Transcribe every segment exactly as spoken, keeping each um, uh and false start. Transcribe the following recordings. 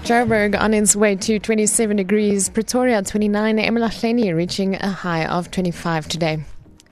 Joburg on its way to twenty-seven degrees, Pretoria twenty-nine, eMalahleni reaching a high of twenty-five today.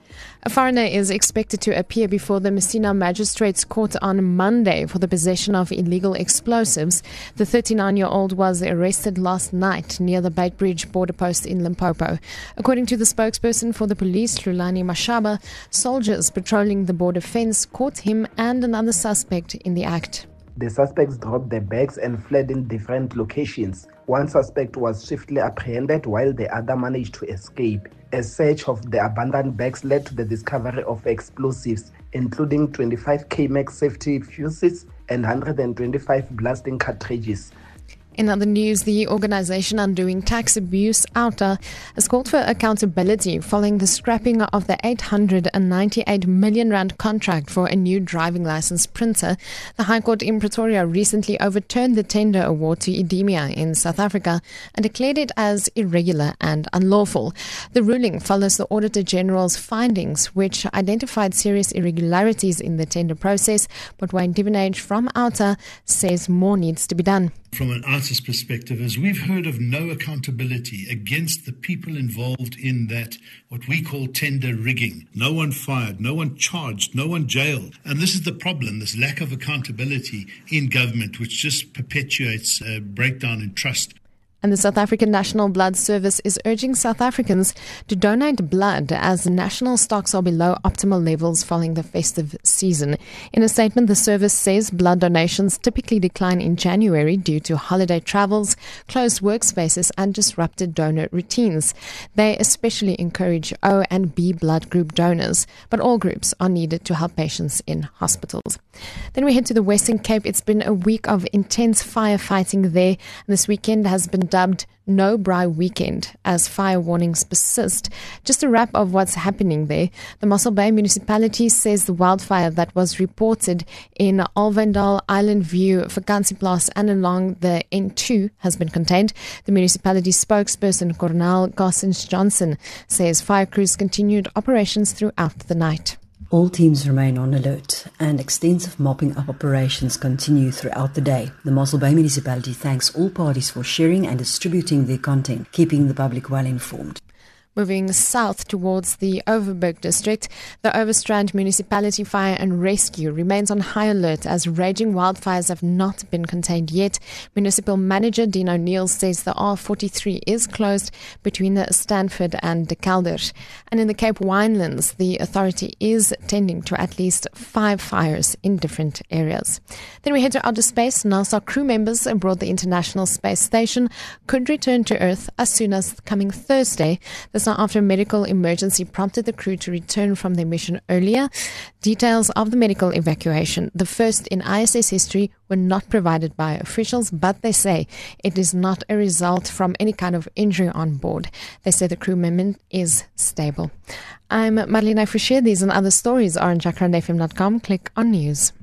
A foreigner is expected to appear before the Messina Magistrates Court on Monday for the possession of illegal explosives. The thirty-nine-year-old was arrested last night near the Beitbridge border post in Limpopo. According to the spokesperson for the police, Lulani Mashaba, soldiers patrolling the border fence caught him and another suspect in the act. The suspects dropped their bags and fled in different locations. One suspect was swiftly apprehended while the other managed to escape. A search of the abandoned bags led to the discovery of explosives, including twenty-five K max safety fuses and one hundred twenty-five blasting cartridges. In other news, the organization Undoing Tax Abuse, OUTA, has called for accountability following the scrapping of the eight hundred ninety-eight million rand contract for a new driving license printer. The High Court in Pretoria recently overturned the tender award to Idemia in South Africa and declared it as irregular and unlawful. The ruling follows the Auditor General's findings, which identified serious irregularities in the tender process, but Wayne Divenage from OUTA says more needs to be done. From an artist's perspective, as we've heard of no accountability against the people involved in that, what we call tender rigging. No one fired, no one charged, no one jailed. And this is the problem, this lack of accountability in government, which just perpetuates a breakdown in trust. And the South African National Blood Service is urging South Africans to donate blood as national stocks are below optimal levels following the festive season. In a statement, the service says blood donations typically decline in January due to holiday travels, closed workspaces and disrupted donor routines. They especially encourage O and B blood group donors, but all groups are needed to help patients in hospitals. Then we head to the Western Cape. It's been a week of intense firefighting there. This weekend has been dubbed No Braai Weekend as fire warnings persist. Just a wrap of what's happening there. The Mossel Bay municipality says the wildfire that was reported in Alvendal, Island View, Vakansieplaas and along the N two has been contained. The municipality spokesperson Cornel Gossens Johnson says fire crews continued operations throughout the night. All teams remain on alert and extensive mopping up operations continue throughout the day. The Mossel Bay municipality thanks all parties for sharing and distributing their content, keeping the public well informed. Moving south towards the Overberg district, the Overstrand Municipality Fire and Rescue remains on high alert as raging wildfires have not been contained yet. Municipal Manager Dean O'Neill says the R forty-three is closed between the Stanford and De Kelder. And in the Cape Winelands, the authority is tending to at least five fires in different areas. Then we head to outer space. NASA crew members aboard the International Space Station could return to Earth as soon as coming Thursday. The Now, after a medical emergency prompted the crew to return from their mission earlier. Details of the medical evacuation, the first in I S S history, were not provided by officials, but they say it is not a result from any kind of injury on board. They say the crew member is stable. I'm Marlene Forshire. These and other stories are on jacaranda f m dot com. Click on news.